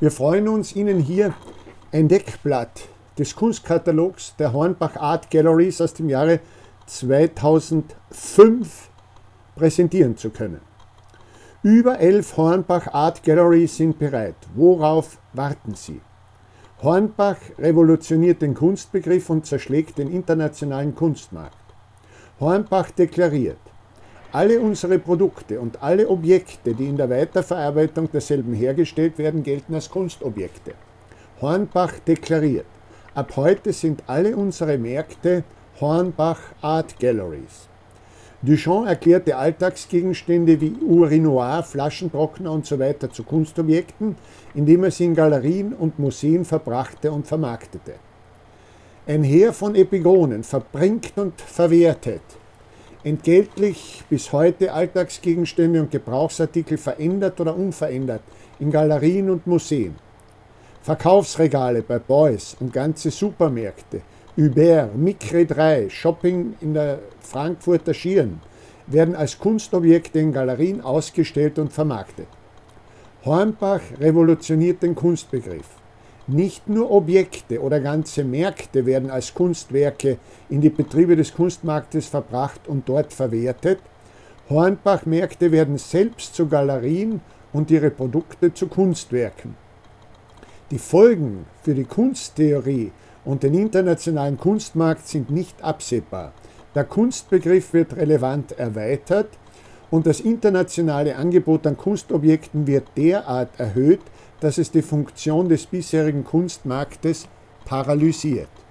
Wir freuen uns, Ihnen hier ein Deckblatt des Kunstkatalogs der Hornbach Art Galleries aus dem Jahre 2005 präsentieren zu können. Über 11 Hornbach Art Galleries sind bereit. Worauf warten Sie? Hornbach revolutioniert den Kunstbegriff und zerschlägt den internationalen Kunstmarkt. Hornbach deklariert: Alle unsere Produkte und alle Objekte, die in der Weiterverarbeitung derselben hergestellt werden, gelten als Kunstobjekte. Hornbach deklariert: Ab heute sind alle unsere Märkte Hornbach Art Galleries. Duchamp erklärte Alltagsgegenstände wie Urinoir, Flaschentrockner usw. zu Kunstobjekten, indem er sie in Galerien und Museen verbrachte und vermarktete. Ein Heer von Epigonen verbringt und verwertet entgeltlich bis heute Alltagsgegenstände und Gebrauchsartikel verändert oder unverändert in Galerien und Museen. Verkaufsregale bei Beuys und ganze Supermärkte, Hubert, Micre 3, Shopping in der Frankfurter Schieren werden als Kunstobjekte in Galerien ausgestellt und vermarktet. Hornbach revolutioniert den Kunstbegriff. Nicht nur Objekte oder ganze Märkte werden als Kunstwerke in die Betriebe des Kunstmarktes verbracht und dort verwertet. Hornbach-Märkte werden selbst zu Galerien und ihre Produkte zu Kunstwerken. Die Folgen für die Kunsttheorie und den internationalen Kunstmarkt sind nicht absehbar. Der Kunstbegriff wird relevant erweitert und das internationale Angebot an Kunstobjekten wird derart erhöht, dass es die Funktion des bisherigen Kunstmarktes paralysiert.